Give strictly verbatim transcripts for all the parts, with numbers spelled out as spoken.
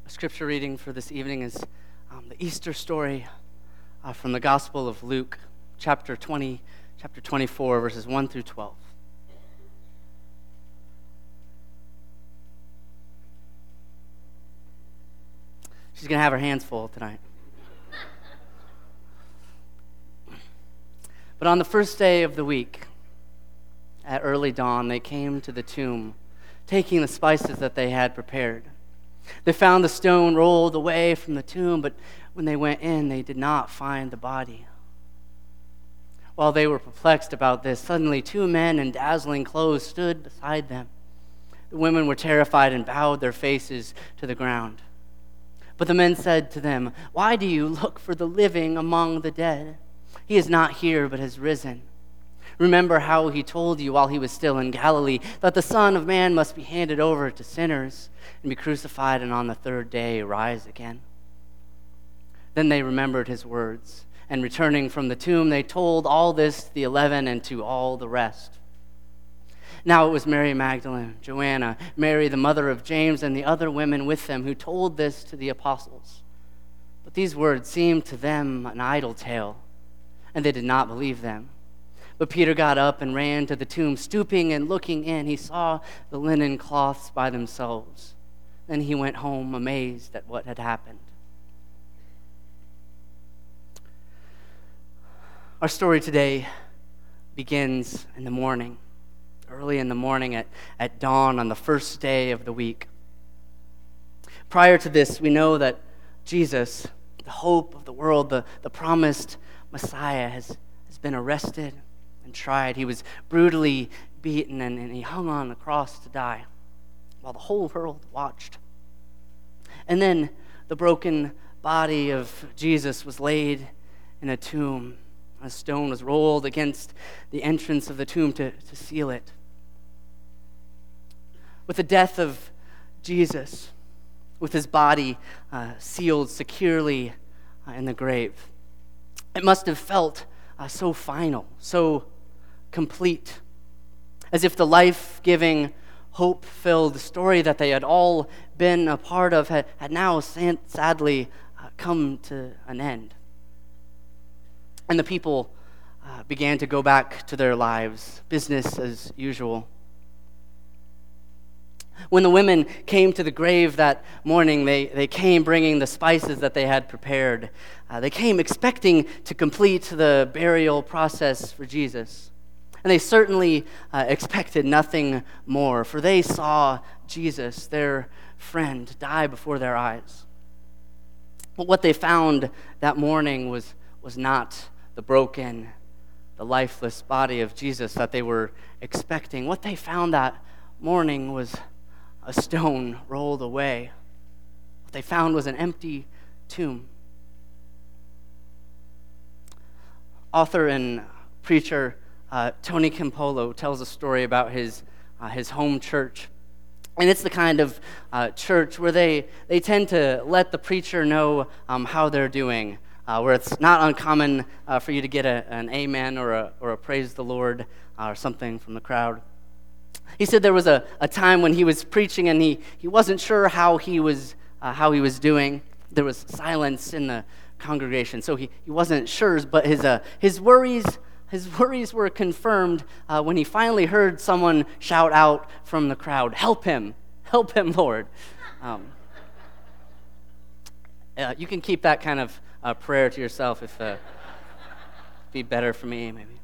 Scripture reading for this evening is um, the Easter story uh, from the Gospel of Luke, chapter twenty, chapter twenty-four, verses one through twelve. She's going to have her hands full tonight. But on the first day of the week, at early dawn, they came to the tomb, taking the spices that they had prepared. They found the stone rolled away from the tomb, but when they went in, they did not find the body. While they were perplexed about this, suddenly two men in dazzling clothes stood beside them. The women were terrified and bowed their faces to the ground. But the men said to them, "Why do you look for the living among the dead? He is not here, but has risen. Remember how he told you while he was still in Galilee that the Son of Man must be handed over to sinners and be crucified and on the third day rise again." Then they remembered his words, and returning from the tomb, they told all this to the eleven and to all the rest. Now it was Mary Magdalene, Joanna, Mary the mother of James, and the other women with them who told this to the apostles. But these words seemed to them an idle tale, and they did not believe them. But Peter got up and ran to the tomb. Stooping and looking in, he saw the linen cloths by themselves. Then he went home amazed at what had happened. Our story today begins in the morning, early in the morning at, at dawn on the first day of the week. Prior to this, we know that Jesus, the hope of the world, the, the promised Messiah, has, has been arrested and tried. He was brutally beaten and, and he hung on the cross to die while the whole world watched. And then the broken body of Jesus was laid in a tomb. A stone was rolled against the entrance of the tomb to, to seal it. With the death of Jesus, with his body uh, sealed securely uh, in the grave, it must have felt uh, so final, so complete, as if the life-giving, hope-filled story that they had all been a part of had, had now sadly uh, come to an end. And the people uh, began to go back to their lives, business as usual. When the women came to the grave that morning, they, they came bringing the spices that they had prepared. Uh, they came expecting to complete the burial process for Jesus. And they certainly uh, expected nothing more, for they saw Jesus, their friend, die before their eyes. But what they found that morning was, was not the broken, the lifeless body of Jesus that they were expecting. What they found that morning was a stone rolled away. What they found was an empty tomb. Author and preacher uh, Tony Campolo tells a story about his uh, his home church. And it's the kind of uh, church where they, they tend to let the preacher know um, how they're doing, uh, where it's not uncommon uh, for you to get a, an amen or a, or a praise the Lord uh, or something from the crowd. He said there was a, a time when he was preaching and he, he wasn't sure how he was uh, how he was doing. There was silence in the congregation, so he, he wasn't sure, but his uh, his worries his worries were confirmed uh, when he finally heard someone shout out from the crowd, "Help him! Help him, Lord!" Um, uh, you can keep that kind of uh, prayer to yourself if uh, be better for me, maybe.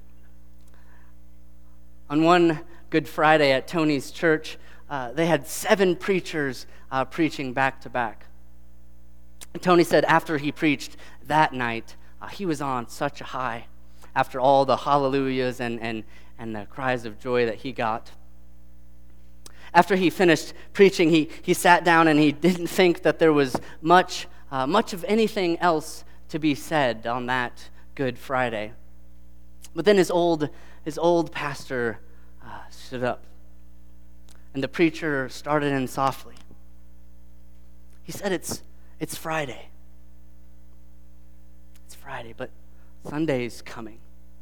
On one Good Friday at Tony's church, uh, they had seven preachers uh, preaching back to back. And Tony said after he preached that night, uh, he was on such a high after all the hallelujahs and, and, and the cries of joy that he got. After he finished preaching, he, he sat down and he didn't think that there was much, uh, much of anything else to be said on that Good Friday. But then his old, his old pastor uh, stood up, and the preacher started in softly. He said, it's, it's Friday. It's Friday, but Sunday's coming.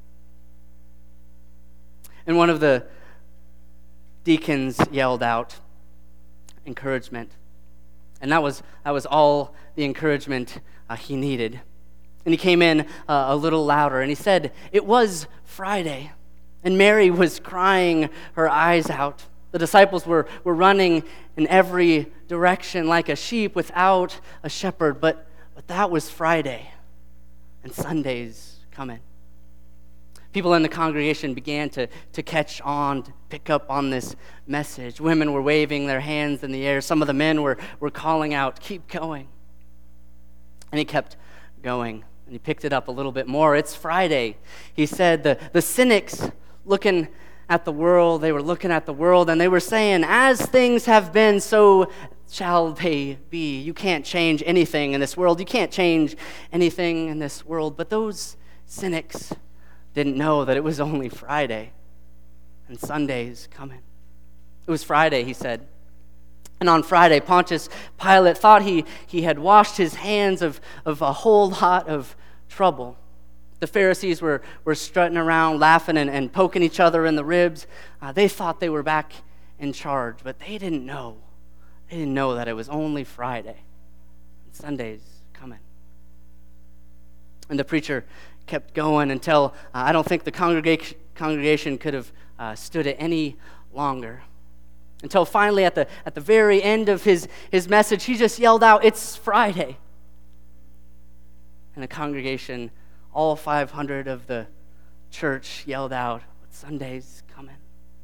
And one of the deacons yelled out encouragement And that was, that was all the encouragement uh, he needed. And he came in uh, a little louder, and he said, "It was Friday." And Mary was crying her eyes out. The disciples were, were running in every direction like a sheep without a shepherd. But, but that was Friday, and Sunday's coming. People in the congregation began to, to catch on, to pick up on this message. Women were waving their hands in the air. Some of the men were, were calling out, "Keep going." And he kept going. And he picked it up a little bit more. "It's Friday." He said, the, the cynics looking at the world, they were looking at the world, and they were saying, "As things have been, so shall they be." You can't change anything in this world. You can't change anything in this world. But those cynics didn't know that it was only Friday, and Sunday's coming. It was Friday, he said. And on Friday, Pontius Pilate thought he, he had washed his hands of, of a whole lot of trouble. The Pharisees were, were strutting around, laughing and, and poking each other in the ribs. Uh, they thought they were back in charge, but they didn't know. They didn't know that it was only Friday, and Sunday's coming. And the preacher kept going until uh, I don't think the congregation, congregation could have uh, stood it any longer. Until finally, at the at the very end of his, his message, he just yelled out, "It's Friday." And the congregation, all five hundred of the church, yelled out, "But Sunday's coming."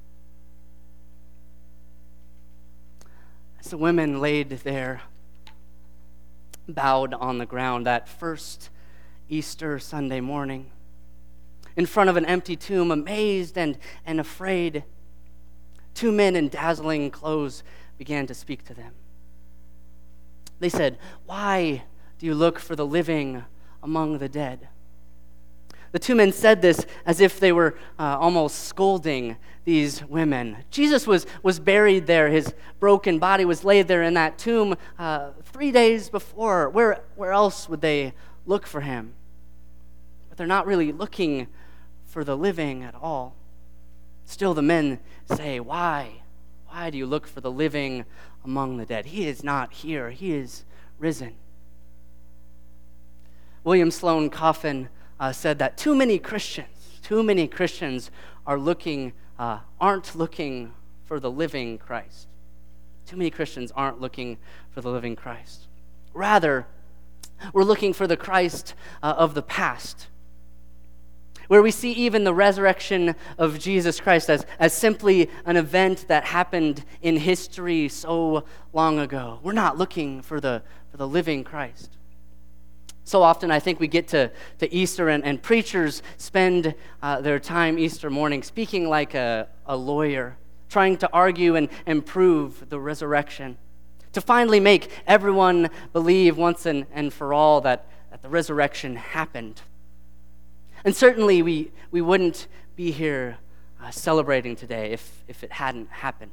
As the women laid there, bowed on the ground that first Easter Sunday morning, in front of an empty tomb, amazed and, and afraid, two men in dazzling clothes began to speak to them. They said, "Why do you look for the living among the dead?" The two men said this as if they were uh, almost scolding these women. Jesus was, was buried there. His broken body was laid there in that tomb uh, three days before. Where, where else would they look for him? But they're not really looking for the living at all. Still, the men say, "Why? Why do you look for the living among the dead? He is not here. He is risen." William Sloane Coffin uh, said that too many Christians, too many Christians are looking, uh, aren't looking for the living Christ. Too many Christians aren't looking for the living Christ. Rather, we're looking for the Christ uh, of the past, where we see even the resurrection of Jesus Christ as, as simply an event that happened in history so long ago. We're not looking for the, for the living Christ. So often I think we get to, to Easter and, and preachers spend uh, their time Easter morning speaking like a, a lawyer, trying to argue and, and prove the resurrection, to finally make everyone believe once and, and for all that, that the resurrection happened. And certainly we, we wouldn't be here uh, celebrating today if, if it hadn't happened.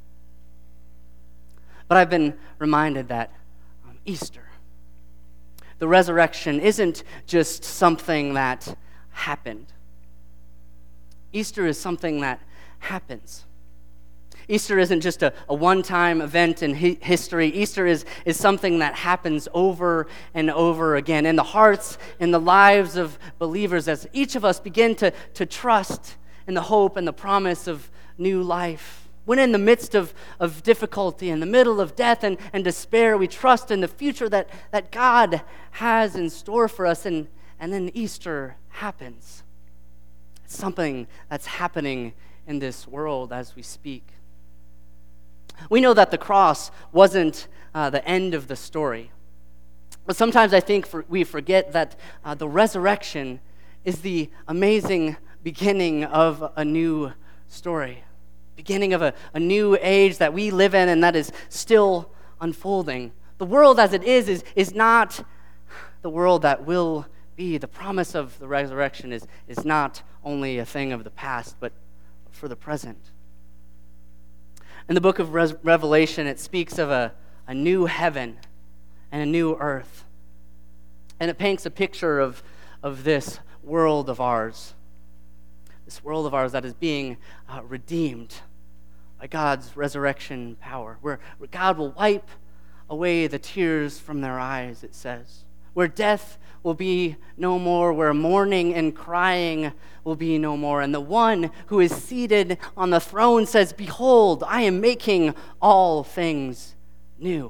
But I've been reminded that um, Easter, the resurrection, isn't just something that happened. Easter is something that happens. Easter isn't just a, a one-time event in hi- history. Easter is, is something that happens over and over again in the hearts, in the lives of believers, as each of us begin to, to trust in the hope and the promise of new life. When in the midst of, of difficulty, in the middle of death and, and despair, we trust in the future that, that God has in store for us, and, and then Easter happens. It's something that's happening in this world as we speak. We know that the cross wasn't uh, the end of the story. But sometimes I think for, we forget that uh, the resurrection is the amazing beginning of a new story, beginning of a, a new age that we live in and that is still unfolding. The world as it is, is, is not the world that will be. The promise of the resurrection is, is not only a thing of the past, but for the present. In the book of Re- Revelation, it speaks of a, a new heaven and a new earth. And it paints a picture of, of this world of ours, this world of ours that is being uh, redeemed by God's resurrection power, where, where God will wipe away the tears from their eyes, it says. Where death will be no more, where mourning and crying will be no more. And the one who is seated on the throne says, "Behold, I am making all things new."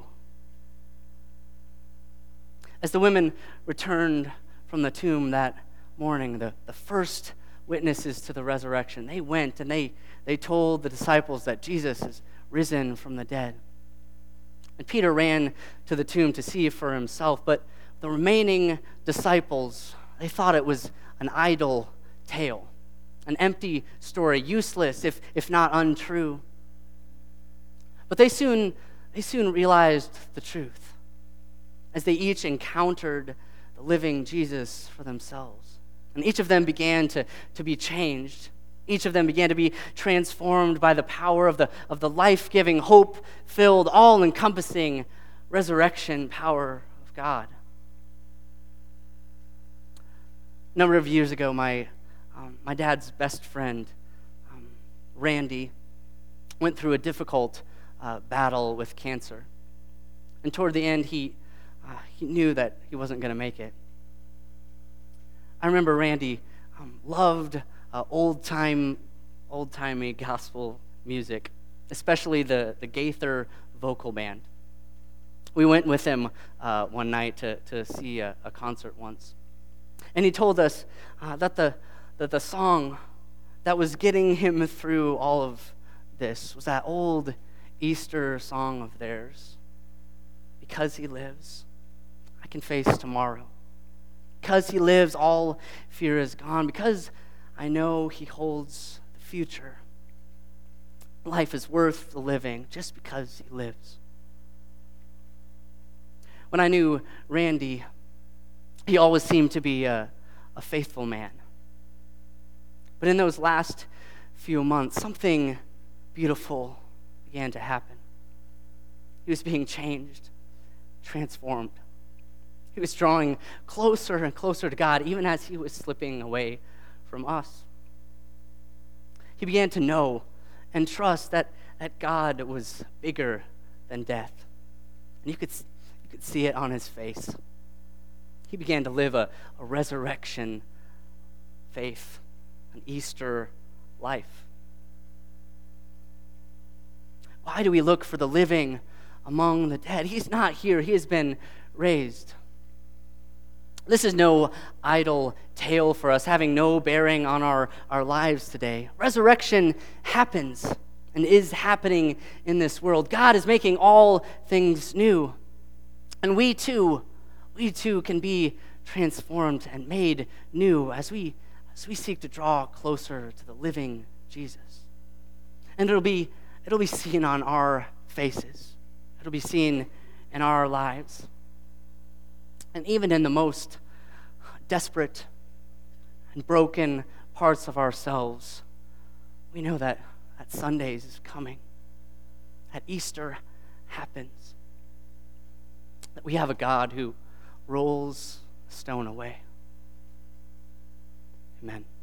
As the women returned from the tomb that morning, the, the first witnesses to the resurrection, they went and they, they told the disciples that Jesus is risen from the dead. And Peter ran to the tomb to see for himself, but the remaining disciples, they thought it was an idle tale, an empty story, useless if, if not untrue. But they soon, they soon realized the truth as they each encountered the living Jesus for themselves. And each of them began to, to be changed. Each of them began to be transformed by the power of the, of the life-giving, hope-filled, all-encompassing resurrection power of God. A number of years ago, my, um, my dad's best friend, um, Randy, went through a difficult uh, battle with cancer. And toward the end, he, uh, he knew that he wasn't going to make it. I remember Randy um, loved uh, old-time, old-timey gospel music, especially the, the Gaither vocal band. We went with him uh, one night to, to see a, a concert once. And he told us uh, that the that the song that was getting him through all of this was that old Easter song of theirs. Because he lives, I can face tomorrow. Because he lives, all fear is gone. Because I know he holds the future. Life is worth the living just because he lives. When I knew Randy, he always seemed to be a, a faithful man. But in those last few months, something beautiful began to happen. He was being changed, transformed. He was drawing closer and closer to God, even as he was slipping away from us. He began to know and trust that, that God was bigger than death. And you could, you could see it on his face. He began to live a, a resurrection faith, an Easter life. Why do we look for the living among the dead? He's not here. He has been raised. This is no idle tale for us, having no bearing on our, our lives today. Resurrection happens and is happening in this world. God is making all things new. And we too We too can be transformed and made new as we as we seek to draw closer to the living Jesus. And it'll be it'll be seen on our faces. It'll be seen in our lives. And even in the most desperate and broken parts of ourselves, we know that, that Sundays is coming, that Easter happens, that we have a God who rolls a stone away. Amen.